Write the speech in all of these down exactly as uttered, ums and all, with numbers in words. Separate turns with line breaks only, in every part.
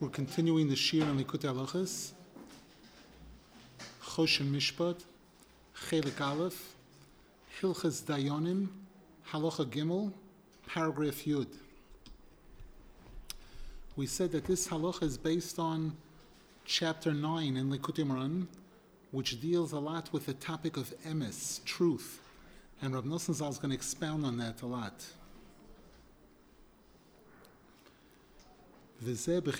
We're continuing the Shir on Likutei Halachos, Choshen Mishpat, Chelik Aleph, Hilchas Dayanim, Halacha Gimel, paragraph Yud. We said that this halacha is based on chapter nine in Likutei Moharan, which deals a lot with the topic of emes, truth. And Rav Nosson Zal is going to expound on that a lot. In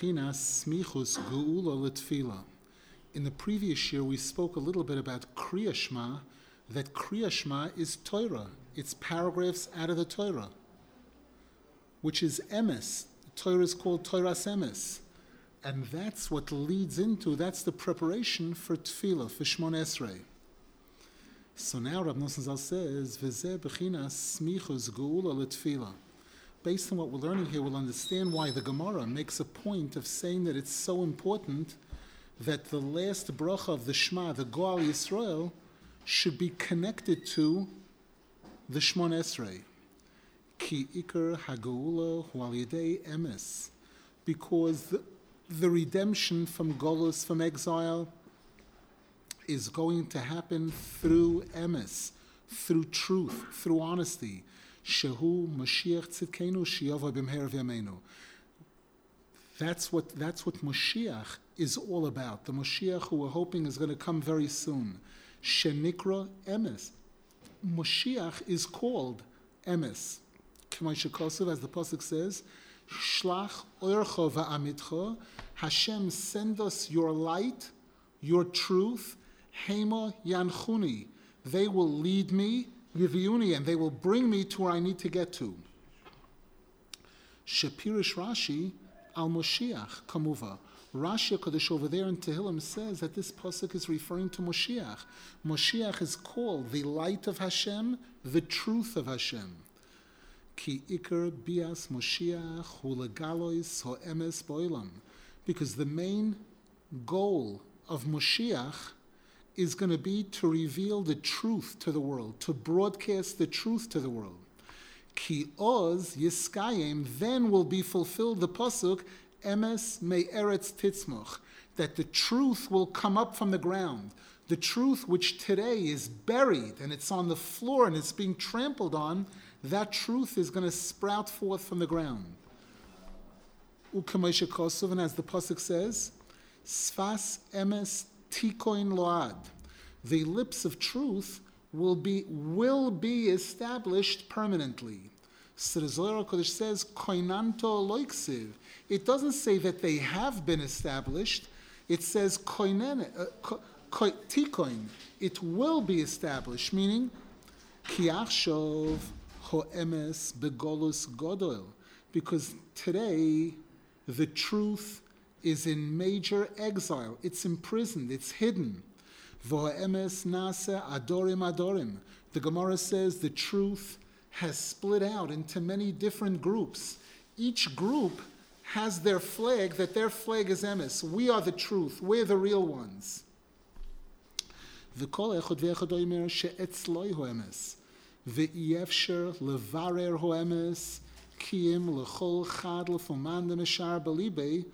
the previous year, we spoke a little bit about Kriya Shema, that Kriya Shema is Torah. It's paragraphs out of the Torah, which is emes. Torah is called Torah's emes. And that's what leads into, that's the preparation for Tefillah, for Shmon Esrei. So now Rav Nosson Zal says, V'zeh b'chinas smichus geula l'tefillah. Based on what we're learning here, we'll understand why the Gemara makes a point of saying that it's so important that the last bracha of the Shema, the Goal Yisrael, should be connected to the Shmon Esrei. Ki ikar hageula hu al yedei emes. Because the, the redemption from Golus, from exile, is going to happen through emes, through truth, through honesty. Shehu Mashiach Tzidkenu Sheyavo B'mher V'yameinu. That's what that's what Mashiach is all about. The Mashiach who we're hoping is going to come very soon. Shenikra Emes. Mashiach is called Emes. K'may shekosav, as the pasuk says, Shlach Orcha Va'amitcha. Hashem, send us your light, your truth. Hema Yanchuni. They will lead me. Yiviuni, and they will bring me to where I need to get to. Shapirish Rashi al Moshiach Kamuva. Rashi Kodesh over there in Tehillim says that this pasuk is referring to Moshiach. Moshiach is called the light of Hashem, the truth of Hashem. Ki ikar bias Moshiach hu legalois ho emes boilam. Because the main goal of Moshiach is going to be to reveal the truth to the world, to broadcast the truth to the world. Ki oz yiskayim, then will be fulfilled the pasuk, emes me eretz titzmoch, that the truth will come up from the ground. The truth which today is buried and it's on the floor and it's being trampled on, that truth is going to sprout forth from the ground. Ukamesha kosuv, and as the pasuk says, sfas emes Tikoin load, the lips of truth will be will be established permanently. So the Zohar Kodesh says, Koinanto loiksiv. It doesn't say that they have been established. It says koinen, uh, ko, tikoin. It will be established, meaning kiachshov hoemes begolus godol. Because today the truth is in major exile. It's imprisoned. It's hidden. V'ha'emes nase adorim adorim. The Gemara says the truth has split out into many different groups. Each group has their flag, that their flag is emes. We are the truth. We're the real ones. V'kol echad v'echad oimer she'etzloi ho'emes. V'yefsher levarer ho'emes kiyim l'chol chad l'fuman demeshar balibei.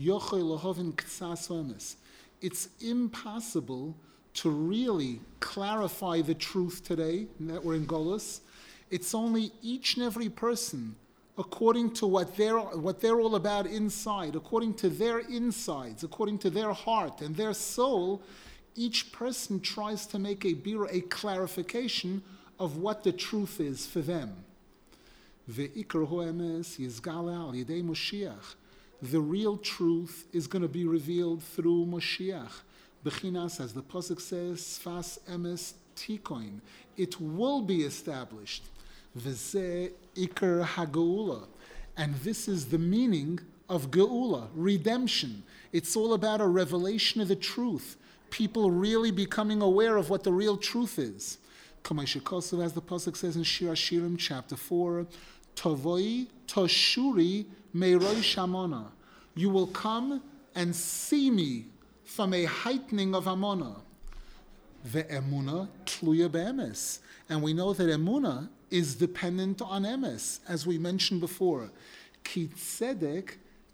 It's impossible to really clarify the truth today that we're in Golus. It's only each and every person, according to what they're what they're all about inside, according to their insides, according to their heart and their soul, each person tries to make a bira, a clarification of what the truth is for them. Ve'ikar ho'emes yizgala al yedei Moshiach. The real truth is going to be revealed through Moshiach. Bechinas, as the pasuk says, Sfas emes tikoin. It will be established. V'zeh ikar hageula. And this is the meaning of geula, redemption. It's all about a revelation of the truth. People really becoming aware of what the real truth is. Kamei shekosav, as the pasuk says in Shir Hashirim, chapter four, Tovoi toshuri meiroi shamona. You will come and see me from a heightening of Amona. Ve'emuna tluya be'emes. And we know that emuna is dependent on emes, as we mentioned before. Ki tzedek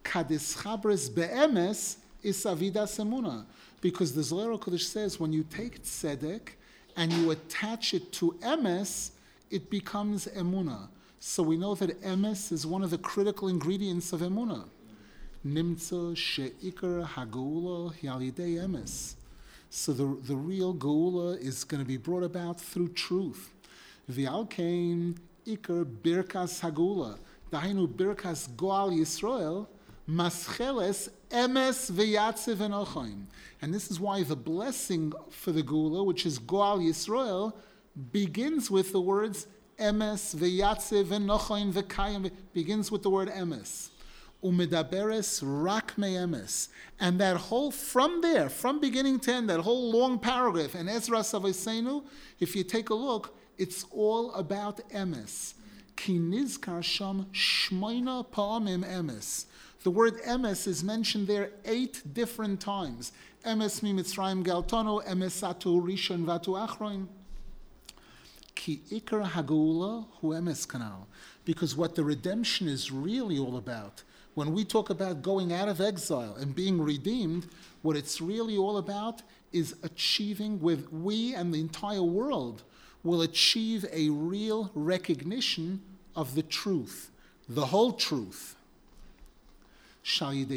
Kadischabres be'emes is avidas emuna. Because the Zohar HaKadosh says when you take tzedek and you attach it to emes, it becomes emuna. So we know that emes is one of the critical ingredients of emuna. Nimtza she'ikar ha'geula yalidei emes. So the, the real geula is going to be brought about through truth. V'alkein ikar birkas ha'geula. Dahainu birkas goal Yisrael mascheles emes v'yatziv enochaim. And this is why the blessing for the geula, which is goal Yisrael, begins with the words emes v'yatziv enochaim v'kayim. Begins with the word emes. Umedaberes rak me'emes. And that whole, from there, from beginning to end, that whole long paragraph, and Ezra Savoseinu, if you take a look, it's all about emes. Ki nizkar sham shmoina pa'amim emes. The word emes is mentioned there eight different times. Emes mi Mitzrayim galtono, emes atu rishon vatu achroin. Ki ikar hagula hu emes kanal. Because what the redemption is really all about, when we talk about going out of exile and being redeemed, what it's really all about is achieving, with we and the entire world will achieve a real recognition of the truth, the whole truth. And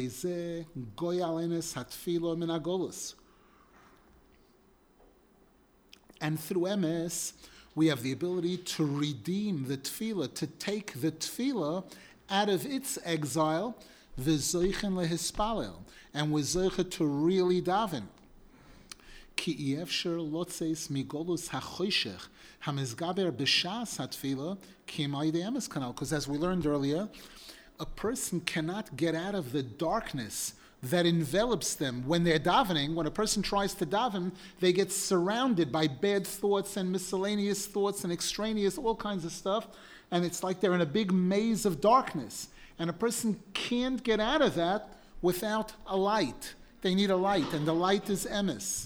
through emes, we have the ability to redeem the tefillah, to take the tefillah out of its exile, v'zoichen lehispalel, and we're zoicha to really daven. Ki efsher lotzeis migolus hachoshech hamizgaber b'shas hatfila ki ma'idei emes kanal. Because as we learned earlier, a person cannot get out of the darkness that envelops them when they're davening. When a person tries to daven, they get surrounded by bad thoughts and miscellaneous thoughts and extraneous, all kinds of stuff. And it's like they're in a big maze of darkness. And a person can't get out of that without a light. They need a light, and the light is emes.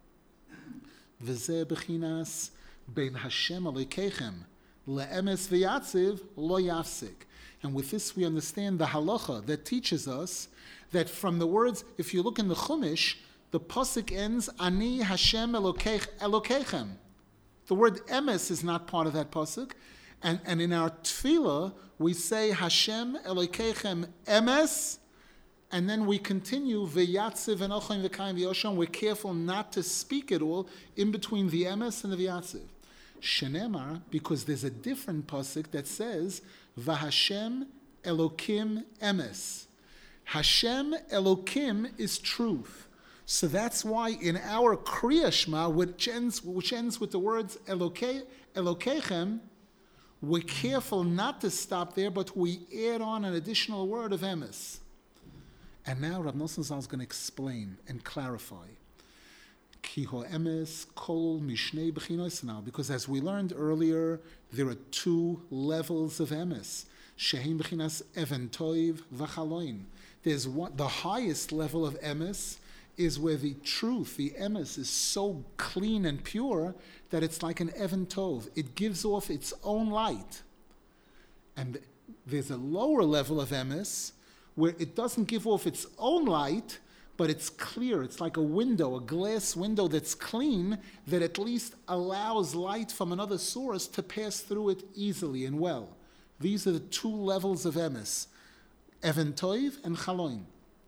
V'zeh b'chinas bein Hashem alekeichem le'emes v'yatziv lo yafsik. And with this we understand the halacha that teaches us that from the words, if you look in the Chumash, the pasuk ends, Ani Hashem Elokeichem. The word emes is not part of that pasuk. And, and in our tefillah, we say Hashem Elokeichem emes, and then we continue v'yatziv enochaim v'kayim v'yosham. We're careful not to speak it all in between the emes and the v'yatziv. Shenemar, because there's a different pasuk that says v'Hashem Elokim emes. Hashem Elokim is truth. So that's why in our Kriya Shema, which ends, which ends with the words Elokei, Elokeichem, we're careful not to stop there, but we add on an additional word of emes. And now Rav Nosson Zal is going to explain and clarify. Ki ho emes kol mishnei b'chinos now, because as we learned earlier, there are two levels of emes. Shehem b'chinas even toiv v'chaloin. There's one, the highest level of emes is where the truth, the emes, is so clean and pure that it's like an even tov. It gives off its own light. And there's a lower level of emes where it doesn't give off its own light, but it's clear. It's like a window, a glass window that's clean, that at least allows light from another source to pass through it easily and well. These are the two levels of emes, even toiv and chaloin.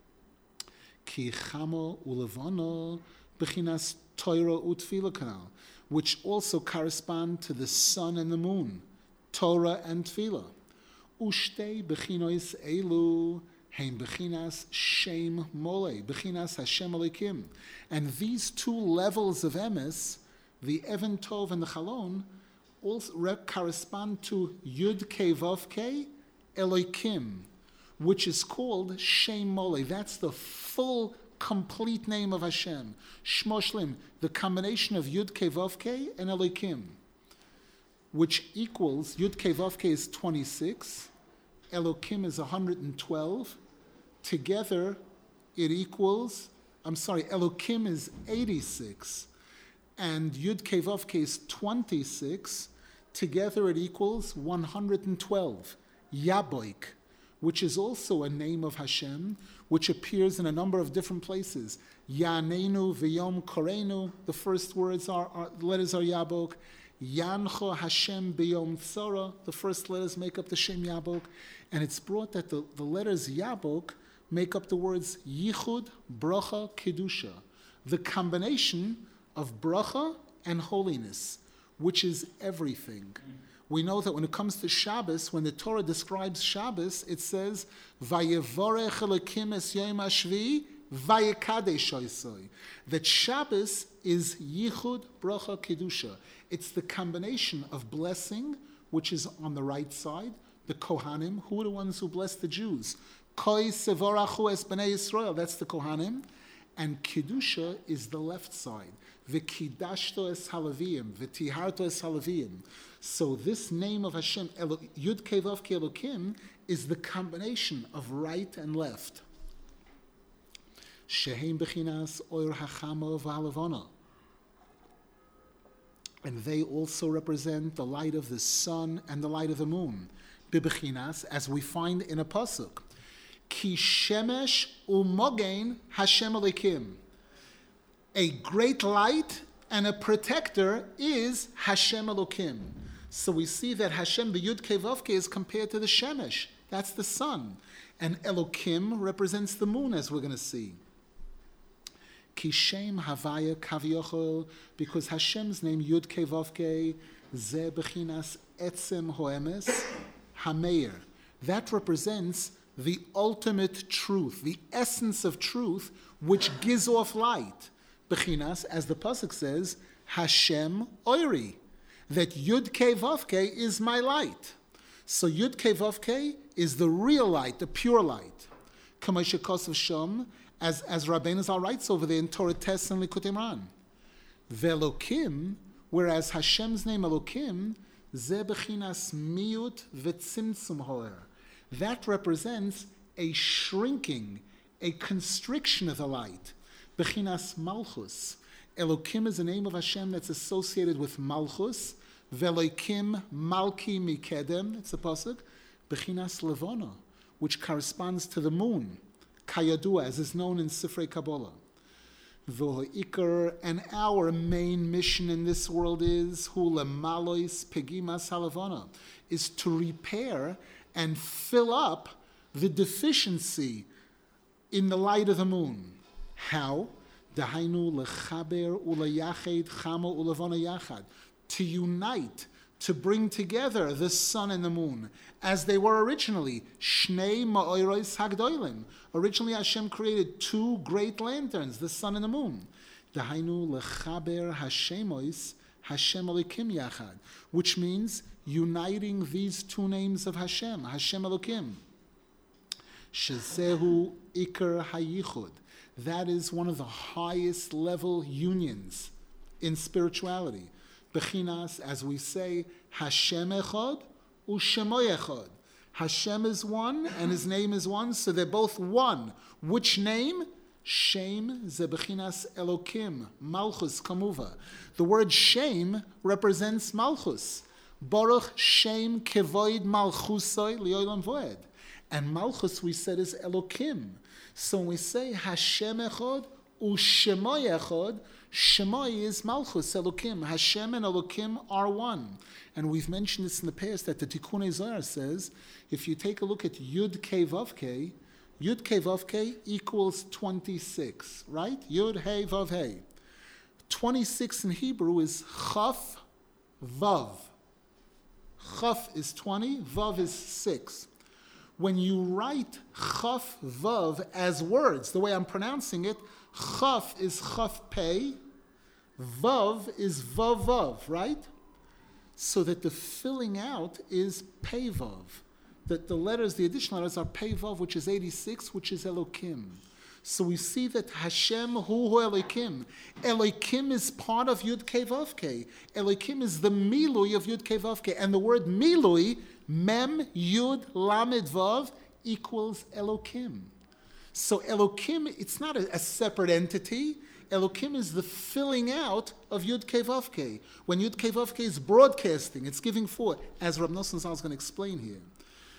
Ki chamo ulevano b'chinas Torah utfila kanal, which also correspond to the sun and the moon, Torah and tefillah. Ushtei b'chinois elu hein b'chinas shem mole, b'chinas Hashem Elokim. And these two levels of emes, the even tov and the chalon, also correspond to Yud Kei Vav Kei Elokim, which is called Shem Mole. That's the full, complete name of Hashem. Shmo Shlim, the combination of Yud Kei Vav Kei and Elokim, which equals, Yud Kei Vav Kei is twenty-six, Elokim is one hundred twelve. Together, it equals, I'm sorry, Elokim is eighty-six, and Yud Kei Vav Kei is twenty-six. Together, it equals one hundred twelve. Yaboik, which is also a name of Hashem, which appears in a number of different places. Yaneinu v'yom koreinu, the first words are, are letters are Yabok. Yancho Hashem b'yom tzara, the first letters make up the Shem Yabok. And it's brought that the, the letters Yabok make up the words Yichud, Bracha, Kedusha. The combination of Bracha and holiness, which is everything. We know that when it comes to Shabbos, when the Torah describes Shabbos, it says, Vayevorech Elokim es yom hashvi, vayekadesh osoi. That Shabbos is Yichud, Bracha, Kedusha. It's the combination of blessing, which is on the right side, the Kohanim, who are the ones who bless the Jews. Koi sevorachu es b'nei Yisrael, that's the Kohanim. And Kedusha is the left side. V'kidashto es halavim, v'tiharto es halavim. So this name of Hashem, Yud Kei Vav Kei Elokim, is the combination of right and left. Shehem bechinas oir hachama v'halavona. And they also represent the light of the sun and the light of the moon. Bibechinas, as we find in a pasuk. Ki shemesh umogein Hashem Elokim. A great light and a protector is Hashem Elokim. So we see that Hashem b'Yud Kei Vav Kei is compared to the shemesh. That's the sun. And Elokim represents the moon, as we're going to see. Ki Shem Havaya Kavyochel, because Hashem's name Yud Kei Vav Kei, Ze Bechinas Etzem Hoemes Hameir. That represents the ultimate truth, the essence of truth, which gives off light. Bechinas, as the pasuk says, Hashem Oiri, that Yud Kei Vav Kei is my light. So Yud Kei Vav Kei is the real light, the pure light. Kamoshe Kosav Shom, as as Rabbeinu Zal writes over there in Torah Tes and Likutei Moharan. Velokim, whereas Hashem's name Elokim, Ze Bechinas Miut V'Tzimtzum Hoer. That represents a shrinking, a constriction of the light. Bechinas Malchus. Elokim is a name of Hashem that's associated with Malchus. Velokim Malki Mikedem, it's a pasuk. Bechinas Levona, which corresponds to the moon. Kayadua, as is known in Sifrei Kabbalah. V'ho'ikar, and our main mission in this world is hu lemalois pegimas halavona, is to repair and fill up the deficiency in the light of the moon. How? Dahainu lechaber ulayached chama ulavona yachad, to unite, to bring together the sun and the moon, as they were originally. Shnei ma'oros hagdolim. Originally Hashem created two great lanterns, the sun and the moon. Dahainu lechaber Hashemois Hashem Elokim yachad, which means uniting these two names of Hashem, Hashem Elokim. Shezehu Iker Hayichud. That is one of the highest level unions in spirituality. Bechinas, as we say, Hashem Echad u'Shemo Echad. Hashem is one and His name is one, so they're both one. Which name? Shem ze bechinas Elokim, Malchus Kamuva. The word Shem represents Malchus. Baruch Shem Kevoid Malchusoi Liolam Voed. And Malchus, we said, is Elokim. So when we say Hashem Echad u'Shemo Echad, Shemai is Malchus, Elokim. Hashem and Elokim are one. And we've mentioned this in the past that the Tikkunei Zohar says, if you take a look at Yud Kei Vav Kei, Yud Kei Vav Kei equals twenty-six, right? Yud Hei Vav Hei. twenty-six in Hebrew is Chaf Vav. Chaf is twenty, Vav is six. When you write Chaf Vav as words, the way I'm pronouncing it, Chaf is Chaf Pei, Vav is Vav Vav, right? So that the filling out is Pei Vav. That the letters, the additional letters are Pei Vav, which is eighty-six, which is Elokim. So we see that Hashem Hu Hu Elokim. Elokim is part of Yud Kei Vav Kei. Elokim is the Milui of Yud Kei Vav Kei. And the word Milui, Mem Yud Lamed Vav, equals Elokim. So Elokim, it's not a, a separate entity. Elokim is the filling out of Yud Kei Vav Kei. When Yud Kei Vav Kei is broadcasting, it's giving forth, as Rab Nosson Zal is going to explain here.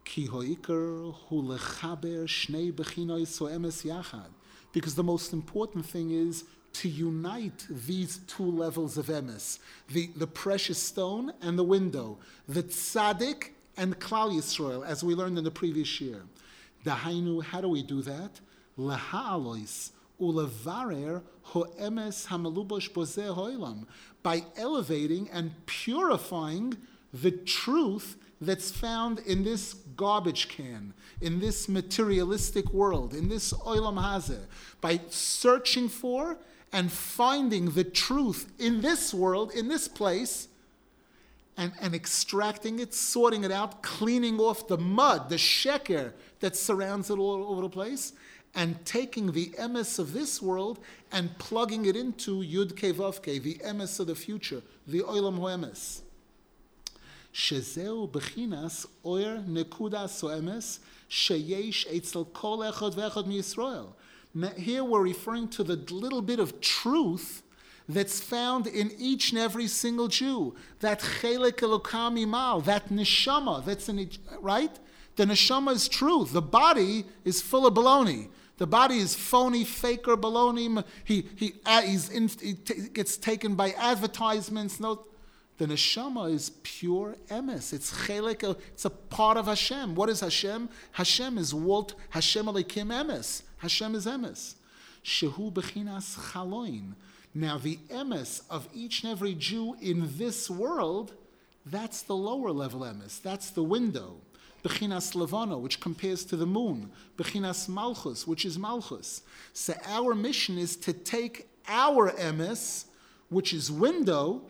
Ki hoiker hu lechaber shnei bechinois emes yachad. Because the most important thing is to unite these two levels of emes, the, the precious stone and the window, the tzaddik and Klal Yisrael, as we learned in the previous year. Dahainu, how do we do that? Laha'alois ulevarer ho'emes hamalubosh bozeh ho'ilam, by elevating and purifying the truth that's found in this garbage can, in this materialistic world, in this olam hazeh, by searching for and finding the truth in this world, in this place, and, and extracting it, sorting it out, cleaning off the mud, the sheker that surrounds it all over the place, and taking the emes of this world and plugging it into Yud Kei Vav Kei, the emes of the future, the olam ho'emes. Shezeu bechinas oyer nekudas ho'emes sheyesh etzel kol echad ve'echad miYisrael. Here we're referring to the little bit of truth that's found in each and every single Jew. That chelek elokam imal, that neshama, that's in each, right? The neshama is truth. The body is full of baloney. The body is phony, faker, baloney. He he uh, he's in, he t- gets taken by advertisements. No, the neshama is pure emes. It's chelek. It's a part of Hashem. What is Hashem? Hashem is Walt. Hashem Elokim emes. Hashem is emes. Shehu bechinas chaloin. Now the emes of each and every Jew in this world, that's the lower level emes. That's the window. Bechinas levana, which compares to the moon. Bechinas malchus, which is malchus. So our mission is to take our emes, which is window,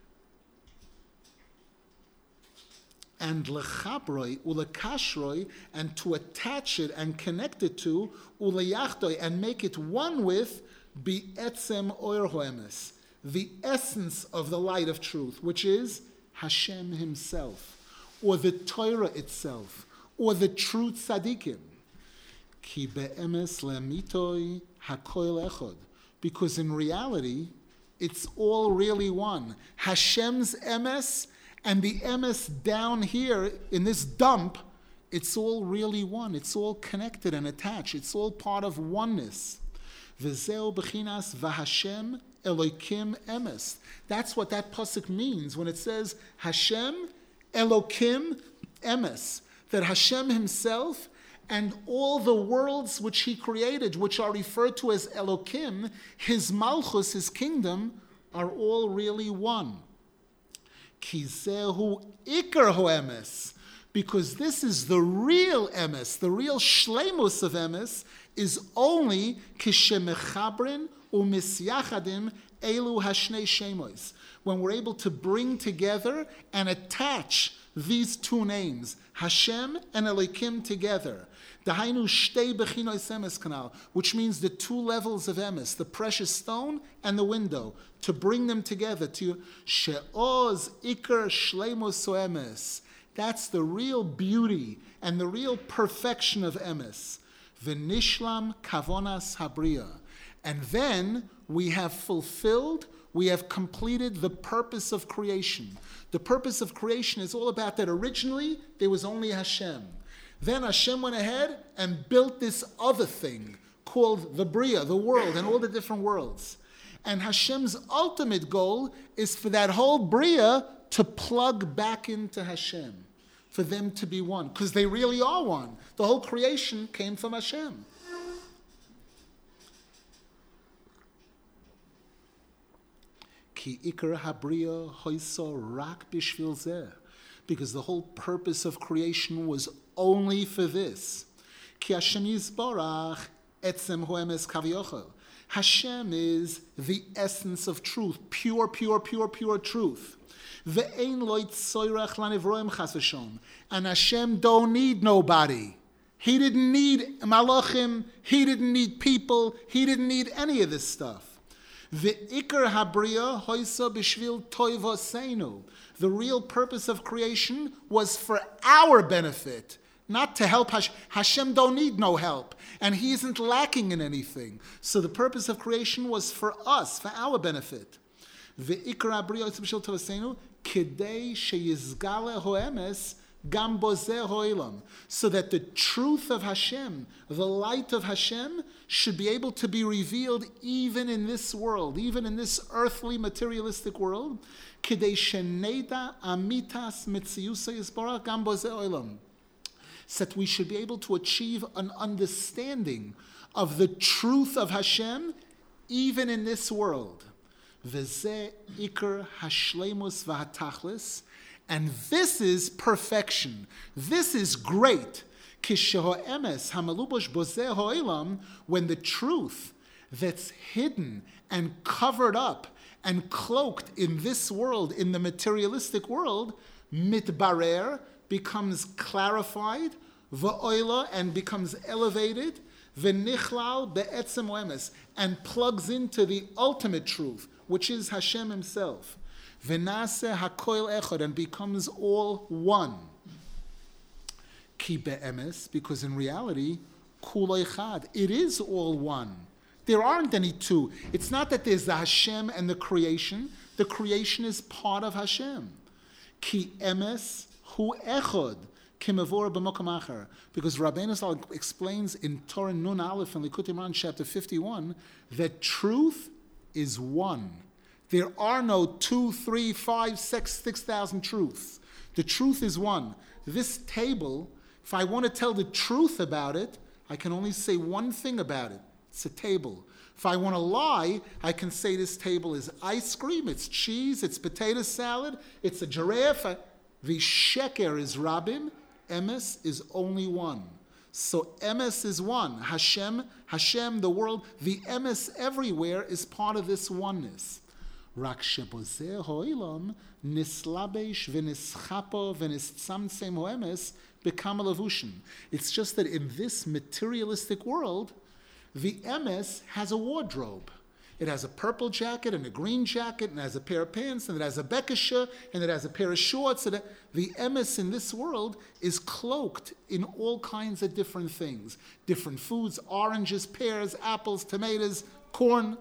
and lechabroi, ulekashroi, and to attach it and connect it to, uleyachdoi, and make it one with, be etzem oyer ho'emes, the essence of the light of truth, which is Hashem himself, or the Torah itself, or the true tzaddikim. Ki be'emes le'mitoi hakoil echod. Because in reality, it's all really one. Hashem's emes and the emes down here in this dump, it's all really one. It's all connected and attached. It's all part of oneness. V'zeu b'chinas v'Hashem Elokim emes. That's what that pasuk means when it says Hashem Elokim emes, that Hashem himself and all the worlds which he created, which are referred to as Elokim, his malchus, his kingdom, are all really one. Ki zehu ikar ho'emes, because this is the real emes, the real shleimus of emes, is only kishemechabrin umisyachadim elu hashnei shemois, when we're able to bring together and attach these two names, Hashem and Elokim, together. Dahainu shtei bechinois emes kanal, which means the two levels of emes, the precious stone and the window, to bring them together to she'oz ikar shleimus emes. That's the real beauty and the real perfection of emes. V'nishlam kavonas habriya. And then we have fulfilled, we have completed the purpose of creation. The purpose of creation is all about that originally there was only Hashem. Then Hashem went ahead and built this other thing called the Bria, the world, and all the different worlds. And Hashem's ultimate goal is for that whole Bria to plug back into Hashem, for them to be one, because they really are one. The whole creation came from Hashem. Ki ikar habriya hoiso rak bishvil zeh, because the whole purpose of creation was only for this. Ki Hashem yizborach etzem ho'emes kaviochel. Hashem is the essence of truth, pure, pure, pure, pure truth. Ve'ein lo yitzoyrach lanivroim chas v'shom. And Hashem don't need nobody. He didn't need malachim. He didn't need people. He didn't need any of this stuff. Ve'ikar habriya hoisa b'shvil toivoseinu. The real purpose of creation was for our benefit, not to help Hashem. Hashem don't need no help, and he isn't lacking in anything. So the purpose of creation was for us, for our benefit. Ve'ikar habriya hoisa b'shvil toivoseinu kidei sheyizgale ho'emes gam bozeh ha'olam, so that the truth of Hashem, the light of Hashem, should be able to be revealed even in this world, even in this earthly materialistic world. Kidei sheneda amitas mitziusa yisbarach gam bozeh ha'olam, so that we should be able to achieve an understanding of the truth of Hashem even in this world. V'zeh ikar hashleimus v'hatachlis, and this is perfection. This is great. Kisheho emes hamalubosh bozeh ha'olam, when the truth that's hidden and covered up and cloaked in this world, in the materialistic world, mitbarer, becomes clarified, va'oila, and becomes elevated, v'nichlal be'etzem emes, and plugs into the ultimate truth, which is Hashem Himself. V'naseh hakoil echad, and becomes all one. Ki be'emes, because in reality, kul echad, it is all one. There aren't any two. It's not that there's the Hashem and the creation. The creation is part of Hashem. Ki emes hu echad, kimavor b'mokom acher. Because Rabbeinu Zal explains in Torah Nun Aleph and Likutei Moharan chapter fifty-one that truth is one. There are no two, three, five, six, six thousand truths. The truth is one. This table, if I want to tell the truth about it, I can only say one thing about it. It's a table. If I want to lie, I can say this table is ice cream, it's cheese, it's potato salad, it's a giraffe. The sheker is rabim, emes is only one. So emes is one. Hashem, Hashem, the world, the emes everywhere is part of this oneness. Rak shebozeh ha'olam nislabesh v'nischapo v'nistzamtzem ha'emes bekam levushin. It's just that in this materialistic world, the emes has a wardrobe. It has a purple jacket and a green jacket, and it has a pair of pants, and it has a bekisha, and it has a pair of shorts. And the emes in this world is cloaked in all kinds of different things. Different foods, oranges, pears, apples, tomatoes, corn.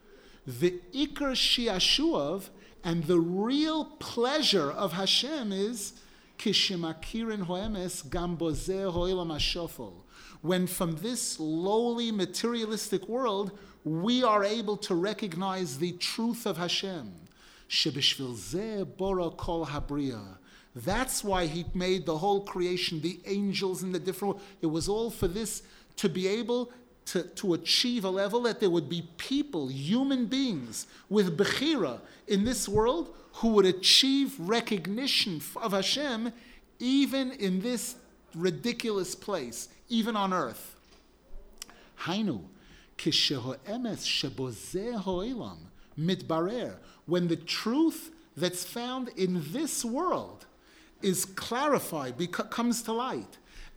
The ikar shiashuav, and the real pleasure of Hashem is kishimakirin hoemes gam bozeh ho'olam hashofol. When from this lowly materialistic world, we are able to recognize the truth of Hashem. Shebishvil zeh bora kol habriya. That's why He made the whole creation, the angels and the different. It was all for this, to be able to, to achieve a level that there would be people, human beings, with bechira in this world who would achieve recognition of Hashem even in this ridiculous place, even on earth. Hainu. When the truth that's found in this world is clarified, beca- comes to light,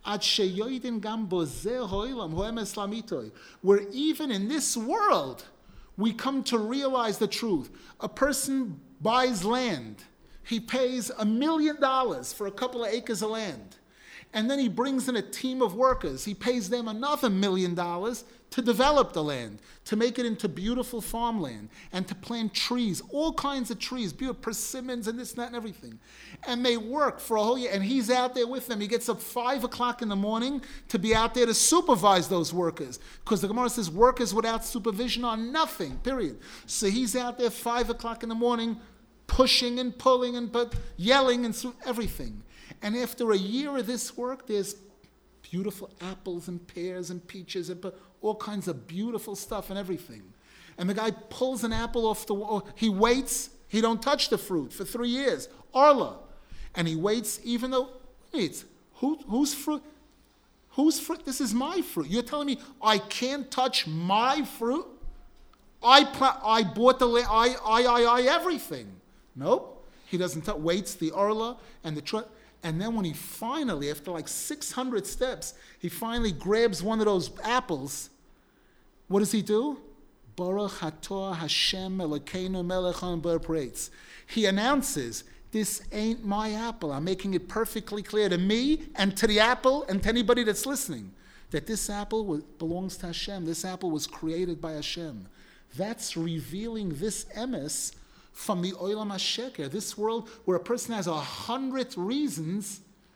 where even in this world we come to realize the truth. A person buys land, he pays a million dollars for a couple of acres of land. And then he brings in a team of workers. He pays them another million dollars to develop the land, to make it into beautiful farmland, and to plant trees, all kinds of trees, beautiful persimmons and this, that, and everything. And they work for a whole year, and he's out there with them. He gets up five o'clock in the morning to be out there to supervise those workers, because the Gemara says workers without supervision are nothing, period. So he's out there five o'clock in the morning, pushing and pulling and but yelling and so, everything. And after a year of this work, there's beautiful apples and pears and peaches and all kinds of beautiful stuff and everything. And the guy pulls an apple off the wall. He waits. He don't touch the fruit for three years. Arla. And he waits even though, wait, who, whose fruit? Whose fruit? This is my fruit. You're telling me I can't touch my fruit? I pla- I bought the land. I, I, I, I, everything. Nope. He doesn't touch. Waits the Arla and the truck. And then when he finally, after like six hundred steps, he finally grabs one of those apples, what does he do? Baruch atah Hashem Elokeinu melech haolam b'aretz. He announces, this ain't my apple. I'm making it perfectly clear to me and to the apple and to anybody that's listening that this apple belongs to Hashem. This apple was created by Hashem. That's revealing this emes from the Olam HaSheker, this world where a person has a hundred reasons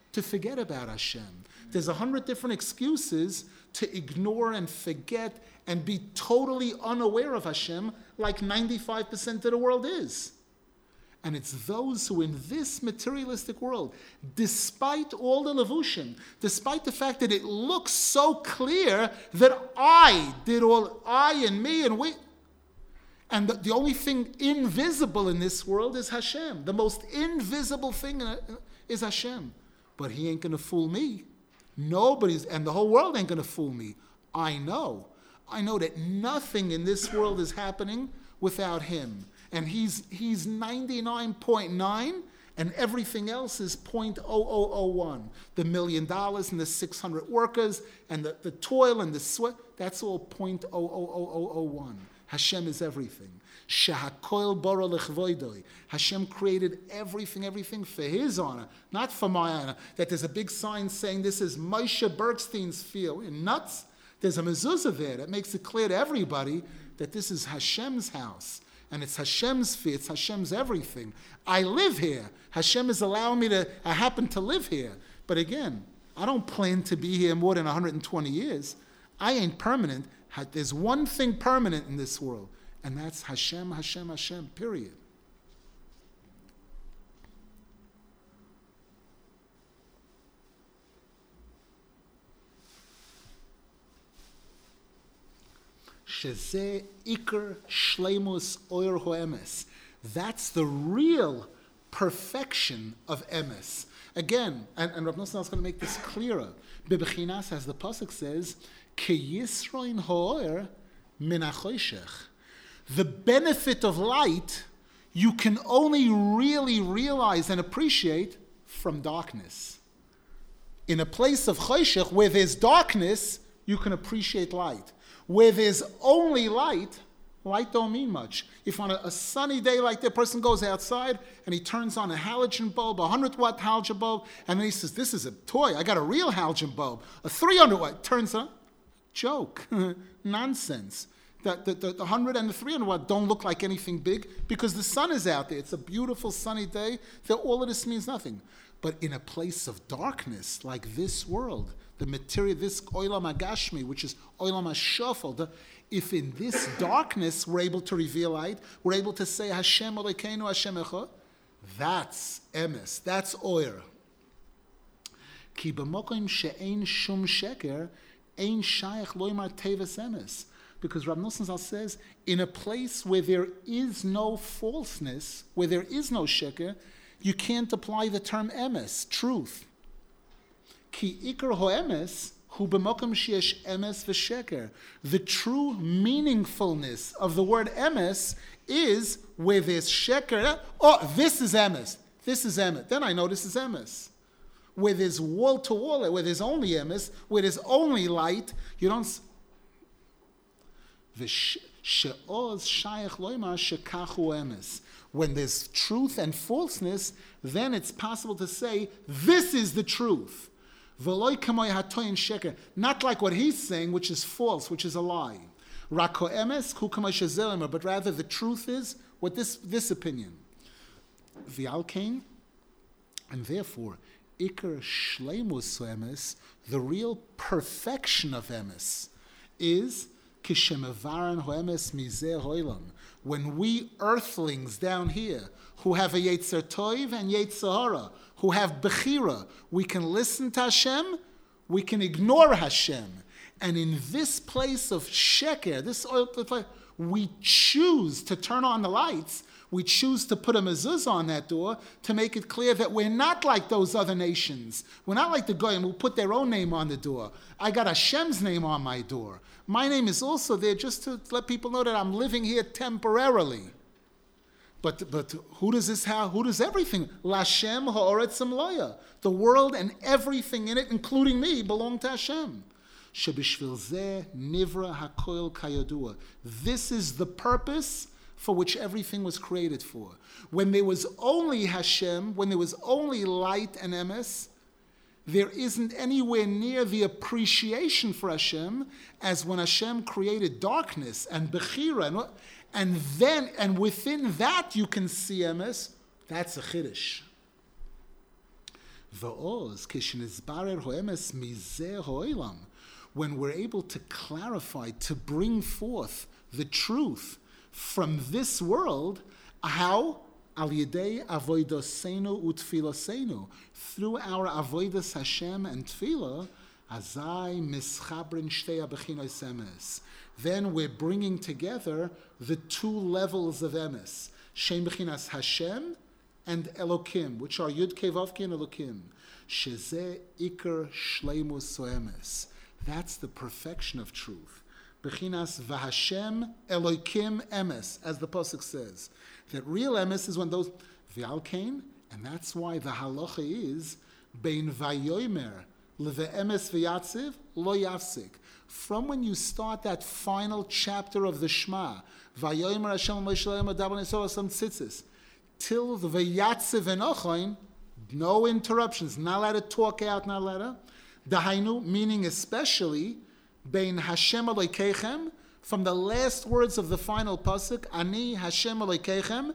to forget about Hashem. There's a hundred different excuses to ignore and forget and be totally unaware of Hashem, like ninety-five percent of the world is. And it's those who in this materialistic world, despite all the levushim, despite the fact that it looks so clear that I did all, I and me and we, and the, the only thing invisible in this world is Hashem. The most invisible thing is Hashem. But he ain't going to fool me. Nobody's, and the whole world ain't going to fool me. I know. I know that nothing in this world is happening without him. And he's he's ninety-nine point nine, and everything else is zero point zero zero zero one. The million dollars and the six hundred workers and the, the toil and the sweat, that's all zero point zero zero zero zero one. Hashem is everything. Shehakoil bara lechvoidoi. Hashem created everything, everything for his honor, not for my honor. That there's a big sign saying this is Moshe Bergstein's field. In nuts, there's a mezuzah there that makes it clear to everybody that this is Hashem's house. And it's Hashem's fear, it's Hashem's everything. I live here. Hashem is allowing me to, I happen to live here. But again, I don't plan to be here more than one hundred twenty years. I ain't permanent. There's one thing permanent in this world, and that's Hashem, Hashem, Hashem, period. Shezeh Iker Shleimus Oyer Hoemes. That's the real perfection of emes. Again, and, and Rav Nosson is going to make this clearer. Bebechinas, as the pasuk says, Ki Yisroin Ho'er Min HaChoshech. The benefit of light you can only really realize and appreciate from darkness. In a place of choshech where there's darkness, you can appreciate light. Where there's only light, light don't mean much. If on a, a sunny day like that, a person goes outside and he turns on a halogen bulb, a one hundred watt halogen bulb, and then he says, this is a toy, I got a real halogen bulb, a three hundred watt, turns on, joke, nonsense. The, the, the, the one hundred and the three hundred watt don't look like anything big because the sun is out there. It's a beautiful sunny day, that all of this means nothing. But in a place of darkness like this world, the material, this Olam HaGashmi, which is Olam HaShofel, if in this darkness we're able to reveal light, we're able to say Hashem Elokeinu Hashem Echad, that's emes, that's oyer. Ki b'mokim she'ein shum sheker, ein shayach loymar teves emes. Because Rav Nosson Zal says, in a place where there is no falseness, where there is no sheker, you can't apply the term emes, truth. Ki ikar ho'emes hu b'mokum sheyesh emes v'sheker. The true meaningfulness of the word emes is where there's sheker. Oh, this is emes. This is emes. Then I know this is emes. Where there's wall to wall, where there's only emes, where there's only light, you don't. She'oz shayach loymar shekachu emes. When there's truth and falseness, then it's possible to say, this is the truth. Not like what he's saying, which is false, which is a lie. But rather the truth is what this, this opinion. V'alkein, and therefore, Iker Shleimus emes, the real perfection of emes, is when we earthlings down here, who have a Yetzer Tov and Yetzer Hara, who have Bechira, we can listen to Hashem, we can ignore Hashem. And in this place of Sheker, this oil, we choose to turn on the lights, we choose to put a mezuzah on that door to make it clear that we're not like those other nations. We're not like the Goyim who put their own name on the door. I got Hashem's name on my door. My name is also there just to let people know that I'm living here temporarily. But but who does this have? Who does everything? Lashem ha'oretz loya. The world and everything in it, including me, belong to Hashem. Shebishvil zeh nivra hakoil kayadua. This is the purpose for which everything was created for. When there was only Hashem, when there was only light and emes, there isn't anywhere near the appreciation for Hashem as when Hashem created darkness and Bechira, and, and then, and within that you can see emes. That's a chiddush. V'oz kishenizbarer ho'emes mizeh ho'olam, when we're able to clarify, to bring forth the truth from this world, how? Al yedei avoidosenu utfilosenu, through our avodas Hashem and tefillah, azai mischabrin shtei abechinos emes. Then we're bringing together the two levels of emes, shem bechinas Hashem and Elokim, which are Yud Kei Vav Kei and Elokim. Shezeh ikar shleimus soemes. That's the perfection of truth. Bechinas v'Hashem Elokim emes, as the pasuk says. That real emes is when those v'alkein, and that's why the halacha is bein vayomer leve'emes v'yatziv lo yafsik. From when you start that final chapter of the Shema, vayomer Hashem Moshe Rabbeinu davar nisor some tzitzis, till the v'yatziv enochain, no interruptions, not allowed to talk out, not allowed to. Dahainu, meaning especially, bein Hashem Elokeichem, from the last words of the final pasuk, Ani Hashem Elokeichem,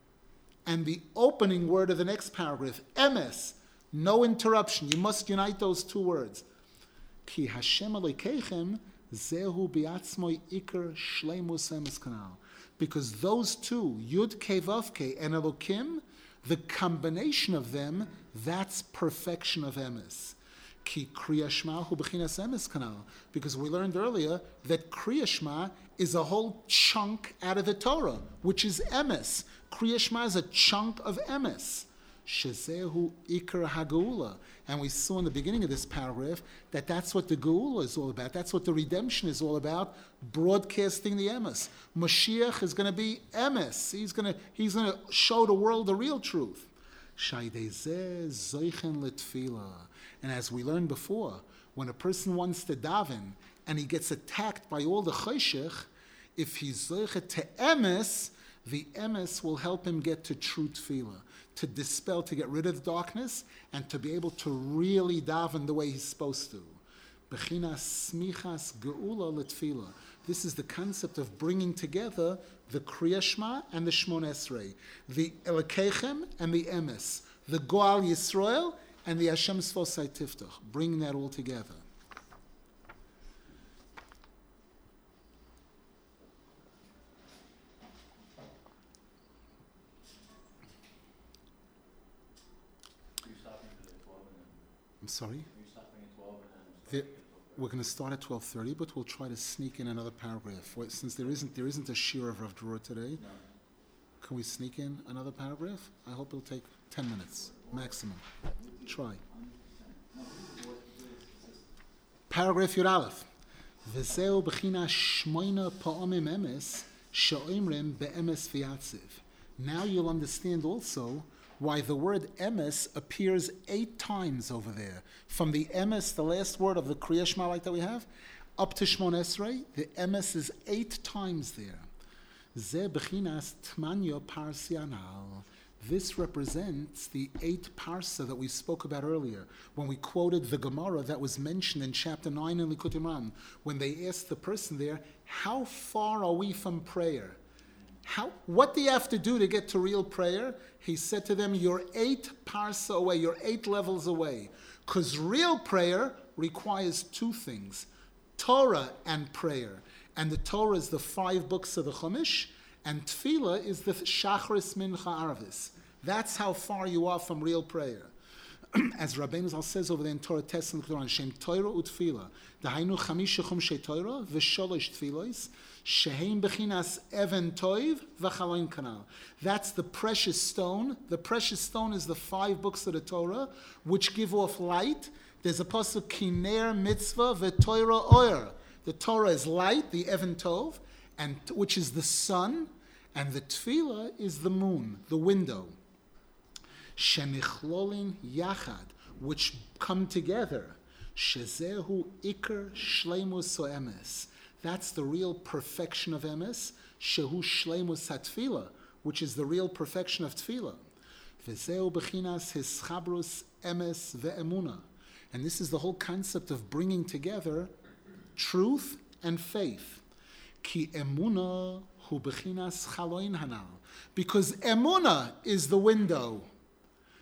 and the opening word of the next paragraph, Emes, no interruption. You must unite those two words. Ki Hashem Elokeichem, Zehu biatzmoi ikar shleimus emes kanal. Because those two, Yud Kei Vav Kei and Elokim, the combination of them, that's perfection of emes. Ki Kriya Shema hu b'chinas emes kanal. Because we learned earlier that Kriya Shema is a whole chunk out of the Torah, which is emes. Kriya Shema is a chunk of emes. Shezehu ikar hageula. And we saw in the beginning of this paragraph that that's what the geula is all about. That's what the redemption is all about, broadcasting the emes. Mashiach is going to be emes. He's going to he's going to show the world the real truth. Shaydezeh zoichen letfila. And as we learned before, when a person wants to daven and he gets attacked by all the choshech, if he's zoichet to emes, the emes will help him get to true tefillah, to dispel, to get rid of the darkness, and to be able to really daven the way he's supposed to. Bechinas smichas geula letfila. This is the concept of bringing together the Kriya Shema and the Shmon Esrei, the Elokeichem and the emes, the Goal Yisrael and the Hashem Sfosai Tiftach, bringing that all together. I'm sorry? The, we're going to start at twelve thirty, but we'll try to sneak in another paragraph. Wait, since there isn't there isn't a shir of Rav Dror today, no. Can we sneak in another paragraph? I hope it'll take ten minutes maximum. Try. Paragraph Yud Aleph. V'zeu b'china shmoina pa'omim emes she'omrim be'emes v'yatziv. Now you'll understand also why the word emes appears eight times over there. From the emes, the last word of the Kriya Shema like that we have, up to Shmon Esrei, the emes is eight times there. Ze b'chinas tmanyo parsianal. This represents the eight parsa that we spoke about earlier, when we quoted the Gemara that was mentioned in chapter nine in Likutei Moharan, when they asked the person there, how far are we from prayer? How, what do you have to do to get to real prayer? He said to them, you're eight parsa away, you're eight levels away. Because real prayer requires two things, Torah and prayer. And the Torah is the five books of the Chumash, and Tefillah is the Shachris Mincha Arvis. That's how far you are from real prayer. As Rabbeinu Zal says over there in Torah Tes and Quran, Shem Torah Utfila, Dahainu Chamisha Chumshei Torah, V'sholosh Tfilos, Sheheim Bechinas Even Toiv, V'chaloin Kanal. That's the precious stone. The precious stone is the five books of the Torah, which give off light. There's a pasuk, Kiner Mitzvah V'Torah Oyer. The Torah is light, the Even Tov, and which is the sun, and the Tefillah is the moon, the window. Shenichlolin Yachad, which come together. Shezehu Iker Shleimus Soemes. That's the real perfection of emes. Shehu Shleimus HaTefillah, which is the real perfection of Tefillah. V'zeu bechinas hischabrus emes ve'emuna. And this is the whole concept of bringing together truth and faith. Ki emuna hu bechinas chaloin hanal. Because emuna is the window.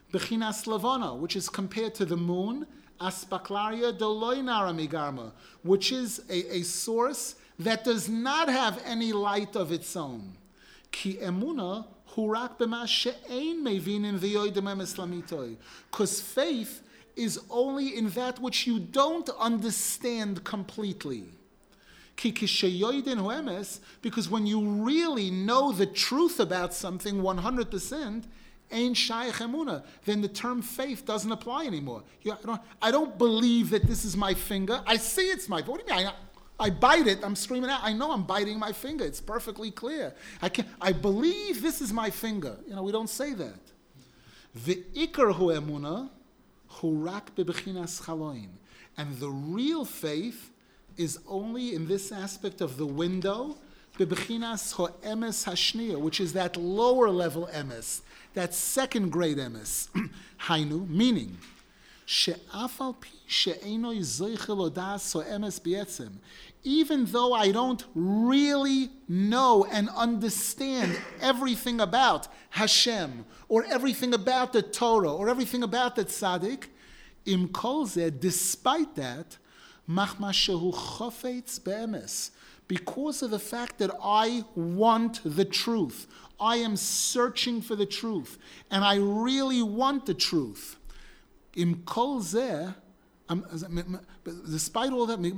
Bechinas Lavona, which is compared to the moon, Aspaklaria Doloinara Migarma, which is a, a source that does not have any light of its own. Ki emuna hurak b'ma she'ein mevinin v'yoydem emes lamitoi. Because faith is only in that which you don't understand completely. Ki kisheyoydin hu emes, because when you really know the truth about something one hundred percent, Ein shaykh emuna, then the term faith doesn't apply anymore. You, I, don't, I don't believe that this is my finger. I see it's my, what do you mean? I, I bite it, I'm screaming out. I know I'm biting my finger. It's perfectly clear. I can I believe this is my finger. You know, we don't say that. Ve'ikar hu emuna hu rak bebechinas chaloin. And the real faith is only in this aspect of the window, bebechinas ho emes hashniya, which is that lower level emes, that second grade emes. Hainu, meaning, she'afal pi she'eno yizoichel odas ho emes b'etzem, even though I don't really know and understand everything about Hashem, or everything about the Torah, or everything about the Tzaddik, im kol zeh, despite that, machma shehu chofetz be'emes, because of the fact that I want the truth, I am searching for the truth, and I really want the truth. Im kol zeh, despite all that,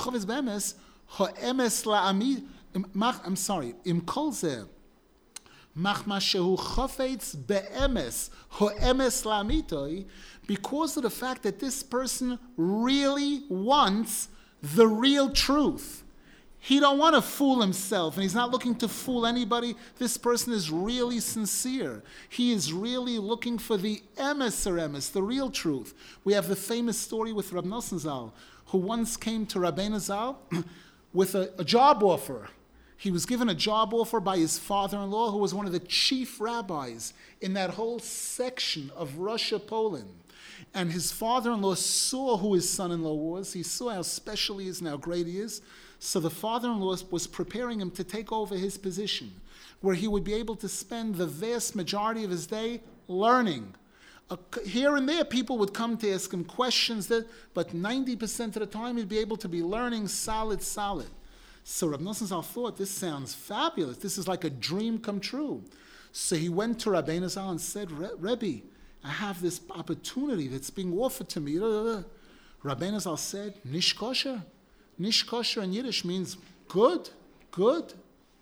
I'm sorry, im kol zeh, machma shehu chofetz be'emes, ho'emes la'amitoi, because of the fact that this person really wants the real truth. He don't want to fool himself, and he's not looking to fool anybody. This person is really sincere. He is really looking for the emes or emes, the real truth. We have the famous story with Rab Nosson Zal, who once came to Rabbeinu Zal with a, a job offer. He was given a job offer by his father-in-law, who was one of the chief rabbis in that whole section of Russia, Poland. And his father-in-law saw who his son-in-law was. He saw how special he is and how great he is. So the father-in-law was preparing him to take over his position, where he would be able to spend the vast majority of his day learning. Uh, here and there, people would come to ask him questions, that, but ninety percent of the time, he'd be able to be learning solid, solid. So Rab Nosson Zal thought, this sounds fabulous. This is like a dream come true. So he went to Rabbeinu Zal and said, Rebbe, I have this opportunity that's being offered to me. Rabbeinu Zal said, Nish kosher. Nish kosher in Yiddish means good, good.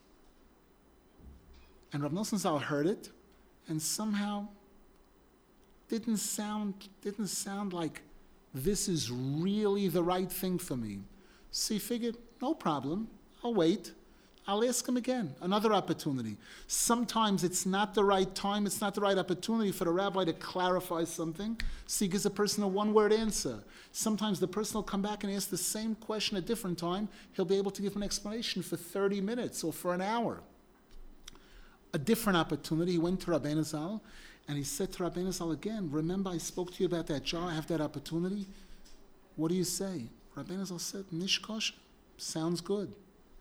And Rab Nosson Zal heard it, and somehow didn't sound didn't sound like this is really the right thing for me. So he figured, no problem, I'll wait. I'll ask him again, another opportunity. Sometimes it's not the right time, it's not the right opportunity for the rabbi to clarify something, so he gives a person a one-word answer. Sometimes the person will come back and ask the same question at a different time. He'll be able to give an explanation for thirty minutes or for an hour. A different opportunity, he went to Rabbeinu Zal, and he said to Rabbeinu Zal again, remember I spoke to you about that jar, I have that opportunity? What do you say? Rabbeinu Zal said, Nish kosher, sounds good.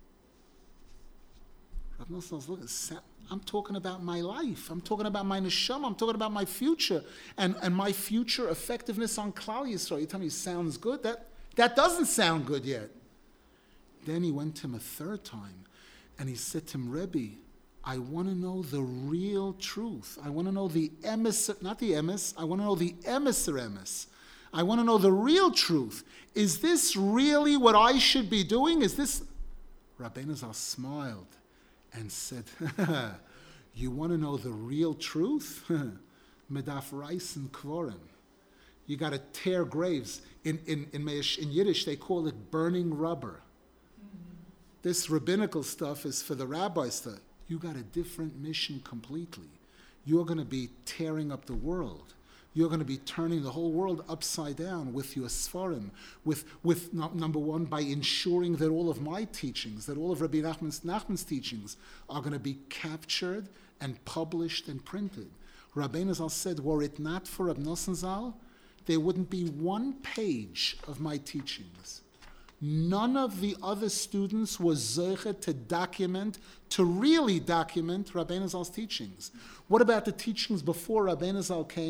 Rab Nosson, look, I'm talking about my life. I'm talking about my neshama. I'm talking about my future and, and my future effectiveness on Klal Yisrael. You tell me, sounds good? That, that doesn't sound good yet. Then he went to him a third time, and he said to him, Rebbe, I want to know the real truth. I want to know the emes, not the emes, I want to know the emes or emes. I want to know the real truth. Is this really what I should be doing? Is this... Rabbeinu Zal smiled and said, you want to know the real truth? Medaf Reis and Kvorim. You got to tear graves. In, in, in, in Yiddish, they call it burning rubber. Mm-hmm. This rabbinical stuff is for the rabbis. To, you got a different mission completely. You're going to be tearing up the world. You're going to be turning the whole world upside down with your Sfarim, with, with no, number one, by ensuring that all of my teachings, that all of Rabbi Nachman's, Nachman's teachings are going to be captured and published and printed. Rabbeinu Zal said, were it not for Rab Nosson Zal, there wouldn't be one page of my teachings. None of the other students was zeicha to document, to really document Rabbeinu Zal's teachings. What about the teachings before Rabbeinu Zal came?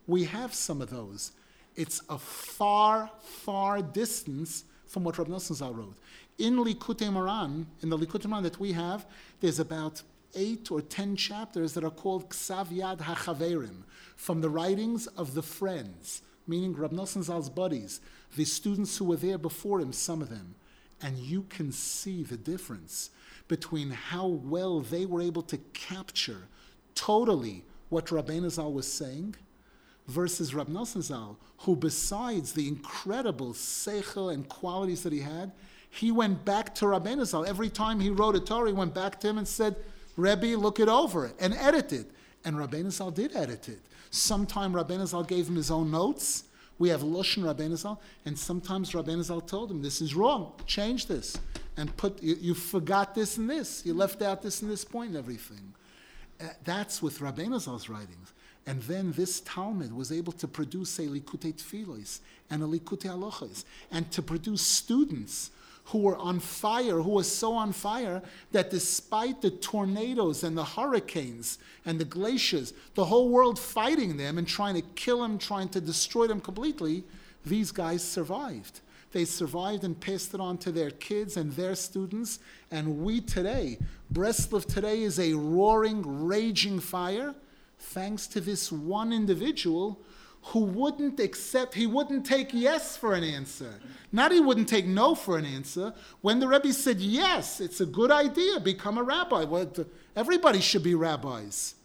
We have some of those. It's a far, far distance from what Rab Nosson Zal wrote. In Likutei Moran, in the Likutei Moran that we have, there's about eight or ten chapters that are called Ksav Yad HaChaverim, from the writings of the friends, meaning Rab Nosson Zal's buddies, the students who were there before him, some of them. And you can see the difference between how well they were able to capture totally what Rabbeinu Zal was saying versus Rab Nosson Zal, who besides the incredible seichel and qualities that he had, he went back to Rabbeinu Zal. Every time he wrote a Torah, he went back to him and said, Rebbe, look it over and edit it. And Rabbeinu Zal did edit it. Sometime Rabbeinu Zal gave him his own notes. We have Loshen Rabbeinu Zal, and sometimes Rabbeinu Zal told him, this is wrong, change this. And put, you, you forgot this and this. You left out this and this point and everything. Uh, that's with Rabbeinu Zal's writings. And then this Talmud was able to produce a Likutei Tfilos and a Likutei Halachos, and to produce students who were on fire, who were so on fire that despite the tornadoes and the hurricanes and the glaciers, the whole world fighting them and trying to kill them, trying to destroy them completely, these guys survived. They survived and passed it on to their kids and their students. And we today, Breslov today is a roaring, raging fire, thanks to this one individual who wouldn't accept, he wouldn't take yes for an answer. Not he wouldn't take no for an answer. When the Rebbe said, yes, it's a good idea, become a rabbi. Well, everybody should be rabbis.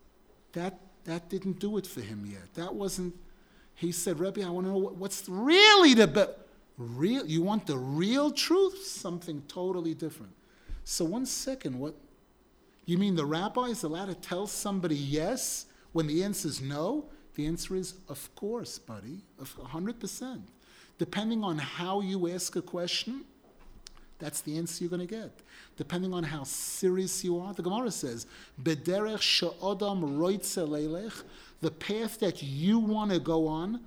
That, that didn't do it for him yet. That wasn't, he said, Rebbe, I want to know what, what's really the, be- real, you want the real truth? Something totally different. So one second, what, you mean the rabbi is allowed to tell somebody yes when the answer is no? The answer is, of course, buddy, of one hundred percent. Depending on how you ask a question, that's the answer you're going to get. Depending on how serious you are. The Gemara says, B'derech she'odam roitze leilech, the path that you want to go on,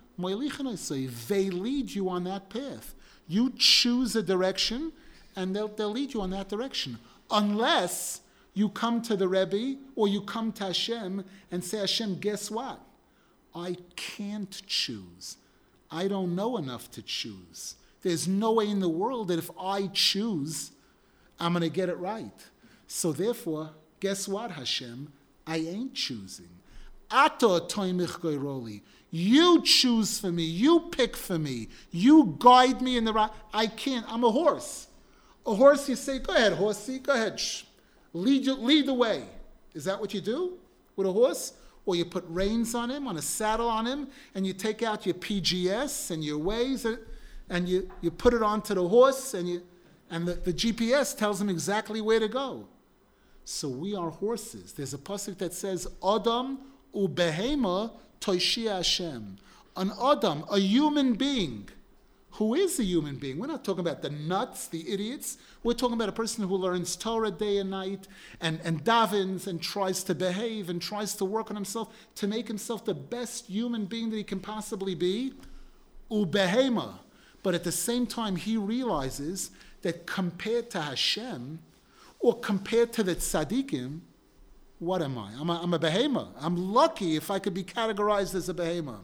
they lead you on that path. You choose a direction, and they'll, they'll lead you on that direction. Unless you come to the Rebbe, or you come to Hashem, and say, Hashem, guess what? I can't choose. I don't know enough to choose. There's no way in the world that if I choose, I'm going to get it right. So therefore, guess what, Hashem? I ain't choosing. Ato toimich goyroli. You choose for me. You pick for me. You guide me in the right. I can't. I'm a horse. A horse, you say, go ahead, horsey. Go ahead. Shh. Lead, you, lead the way. Is that what you do with a horse? Or you put reins on him, on a saddle on him, and you take out your P G S and your Waze, and you, you put it onto the horse, and you and the, the G P S tells him exactly where to go. So we are horses. There's a pasuk that says, Adam ubehema toishia Hashem. An Adam, a human being. Who is a human being? We're not talking about the nuts, the idiots. We're talking about a person who learns Torah day and night and, and davens and tries to behave and tries to work on himself to make himself the best human being that he can possibly be. Ubehema. But at the same time, he realizes that compared to Hashem or compared to the tzaddikim, what am I? I'm a, I'm a behema. I'm lucky if I could be categorized as a behema.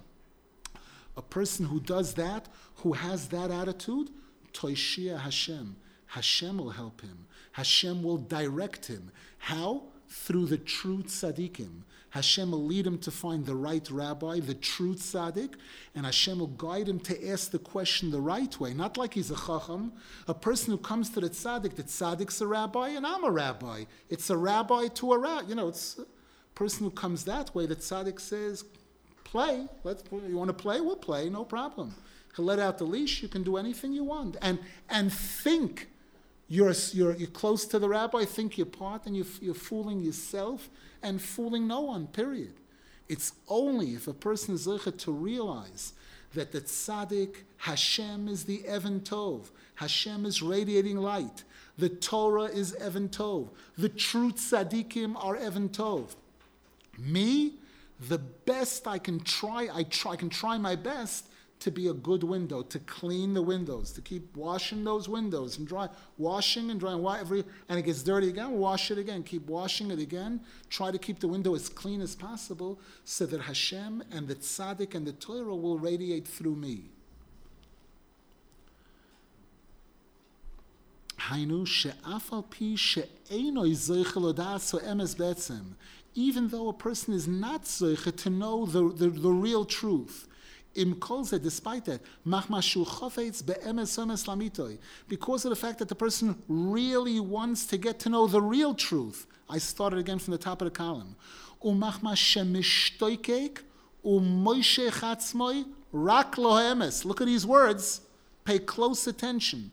A person who does that, who has that attitude, Toishia Hashem. Hashem will help him. Hashem will direct him. How? Through the true tzaddikim. Hashem will lead him to find the right rabbi, the true tzaddik, and Hashem will guide him to ask the question the right way. Not like he's a chacham. A person who comes to the tzaddik, the tzaddik's a rabbi, and I'm a rabbi. It's a rabbi to a rabbi. You know, it's a person who comes that way, the tzaddik says, play. Let's. You want to play? We'll play. No problem. He'll let out the leash. You can do anything you want. And and think you're you're you're close to the rabbi. Think you're part, and you're you're fooling yourself and fooling no one. Period. It's only if a person is zeicha to realize that the tzaddik, Hashem is the Even Tov. Hashem is radiating light. The Torah is Even Tov. The true tzaddikim are Even Tov. Me. The best I can try, I try, I can try my best to be a good window, to clean the windows, to keep washing those windows and dry, washing and drying, every, and it gets dirty again, wash it again, keep washing it again, try to keep the window as clean as possible so that Hashem and the tzaddik and the Torah will radiate through me. Even though a person is not zoiche to know the, the, the real truth, despite that, because of the fact that the person really wants to get to know the real truth. I started again from the top of the column. Look at these words. Pay close attention.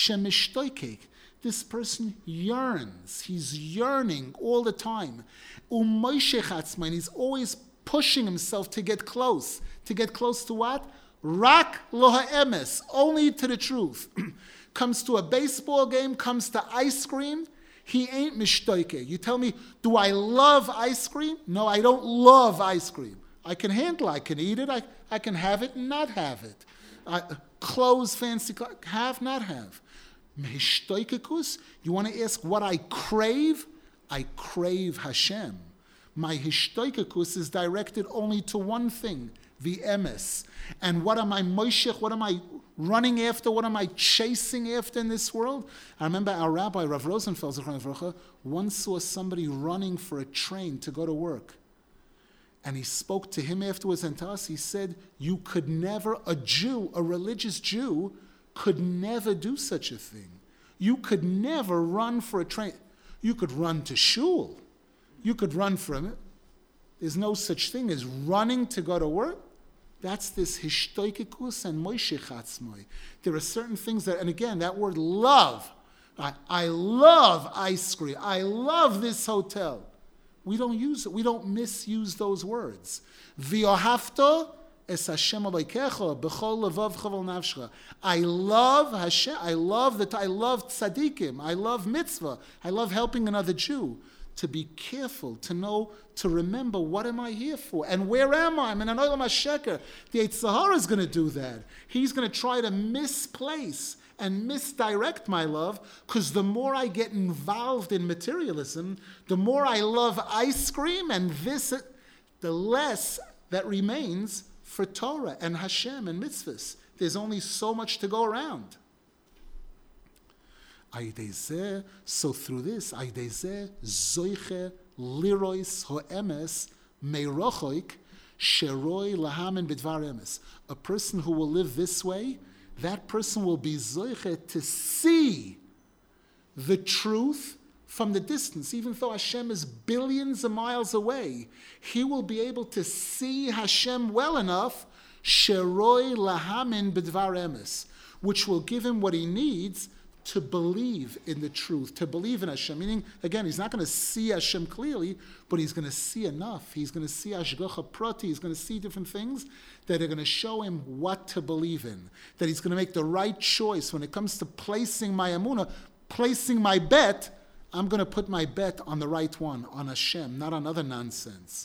This person yearns. He's yearning all the time. He's always pushing himself to get close. To get close to what? Rak lo ha'emes, only to the truth. Comes to a baseball game, comes to ice cream, he ain't mishtoike. You tell me, do I love ice cream? No, I don't love ice cream. I can handle it, I can eat it, I, I can have it and not have it. I, clothes, fancy clothes, have, not have. Mishtoikekus, you want to ask what I crave? I crave Hashem. My hishtoikekus is directed only to one thing, the emes. And what am I moishech? What am I running after? What am I chasing after in this world? I remember our rabbi, Rav Rosenfeld, once saw somebody running for a train to go to work. And he spoke to him afterwards and to us. He said, you could never, a Jew, a religious Jew, could never do such a thing. You could never run for a train. You could run to shul. You could run from it. There's no such thing as running to go to work. That's this hishtoikekus and moishechatzmoi. There are certain things that, and again, that word love. I, I love ice cream. I love this hotel. We don't use it. We don't misuse those words. V'yohavto es Hashem Elokecha b'chol levav chaval nafshcha. I love Hashem. I love that. I love tzaddikim. I love mitzvah. I love helping another Jew. To be careful, to know, to remember, what am I here for? And where am I? I'm in an olam hasheker. The Yetzer Hara is going to do that. He's going to try to misplace and misdirect my love, because the more I get involved in materialism, the more I love ice cream, and this, the less that remains for Torah and Hashem and mitzvahs. There's only so much to go around. So through this, zoiche lirois ho'emes meirochoik sheroi lahamen bidvar emes. A person who will live this way, that person will be zoiche to see the truth from the distance. Even though Hashem is billions of miles away, he will be able to see Hashem well enough, sheroi lahamen bidvar emes, which will give him what he needs to believe in the truth, to believe in Hashem. Meaning, again, he's not going to see Hashem clearly, but he's going to see enough. He's going to see Hashgacha Prati. He's going to see different things that are going to show him what to believe in. That he's going to make the right choice when it comes to placing my emunah, placing my bet. I'm going to put my bet on the right one, on Hashem, not on other nonsense.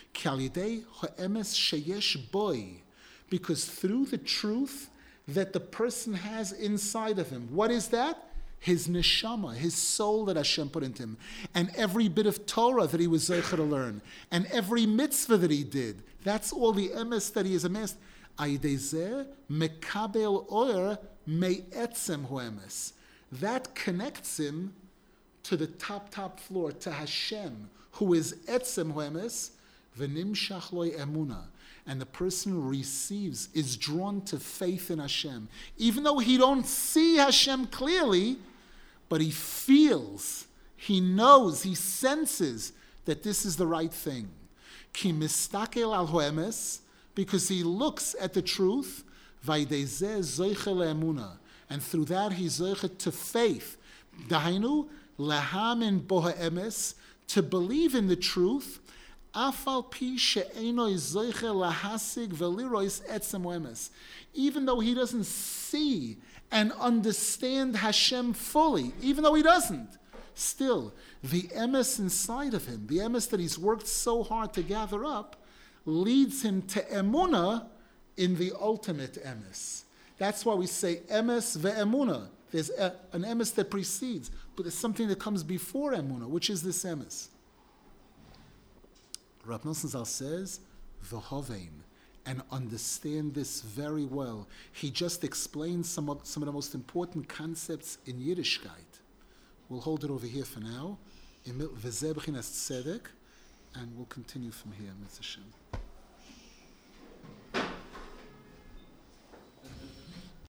Because through the truth that the person has inside of him. What is that? His neshama, his soul that Hashem put into him. And every bit of Torah that he was zeicher to learn. And every mitzvah that he did. That's all the emes that he has amassed. Aydezeh mekabel oyer me'etzem hoemes. That connects him to the top, top floor, to Hashem, who is etzem hoemes, v'nimshach loy emunah. And the person receives, is drawn to faith in Hashem. Even though he don't see Hashem clearly, but he feels, he knows, he senses that this is the right thing. Ki mistakel al hoemes, because he looks at the truth, vaydezeh zoiche le'emunah, and through that he's zoiche to faith. Dahainu lehamin bo ha'emes, to believe in the truth, even though he doesn't see and understand Hashem fully, even though he doesn't, still, the emes inside of him, the emes that he's worked so hard to gather up, leads him to emunah in the ultimate emes. That's why we say emes ve'emuna. There's a, an emes that precedes, but there's something that comes before emuna, which is this emes. Rav Nosson Zal says, v'hovein, and understand this very well. He just explained some of, some of the most important concepts in Yiddishkeit. We'll hold it over here for now. V'zeh b'chinas tzedek, and we'll continue from here, Mitzvah Shem.